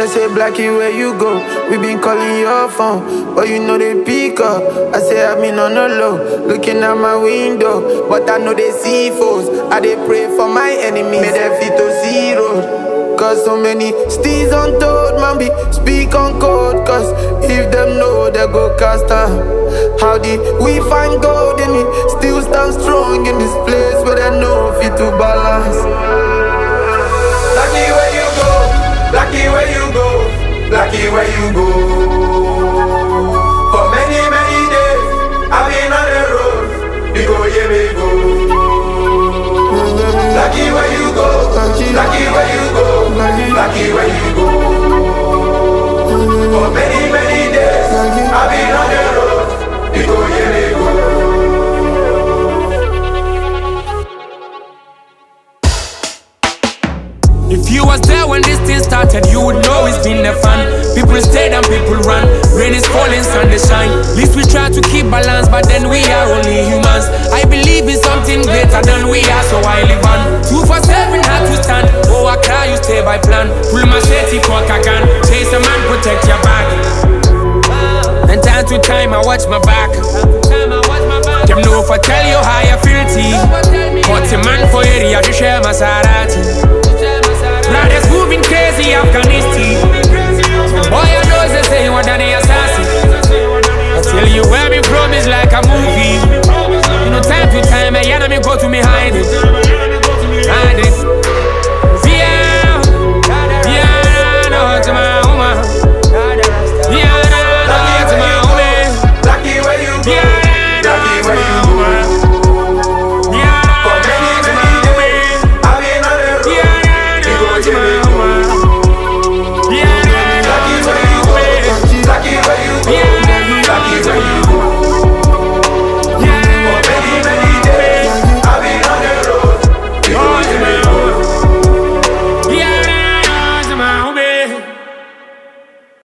They say Blackie, where you go? We been calling your phone, but you know they pick up. I say I've been on the low, looking out my window, but I know they see foes. I they pray for my enemies, may they fit to zero. Cause so many steeds untold, man, be speak on code. Cause if them know, they go cast out. How did we find gold in it? Still stand strong in this place where they know fit to balance. Blackie, where you go? Blackie, where you go? Blackie, where you go? For many, many days, I've been on the road. We go, yeah, we go. Blackie, where you go? Blackie, where you go? Blackie, where you go? For many, many days, I've been on the road. We go, yeah, we go. If you was there when this thing started, you would know it's been the fun. People stayed and people run. Rain is falling, sun is shine. At least we try to keep balance, but then we are only humans. I believe in something greater than we are, so I live on. 247 had to stand. Oh, I cry, you stay by plan. Pull my shady cock again. Chase a man, protect your back. And time to time, I watch my back. Them know if I tell you how you feel, T. But a man for area, you share my Maserati. Brothers moving crazy, Afghanistan. Boy, I know they say you are Danny Assassin. I tell you where me from is like a movie. You know, time to time, I enemy go to me hide it.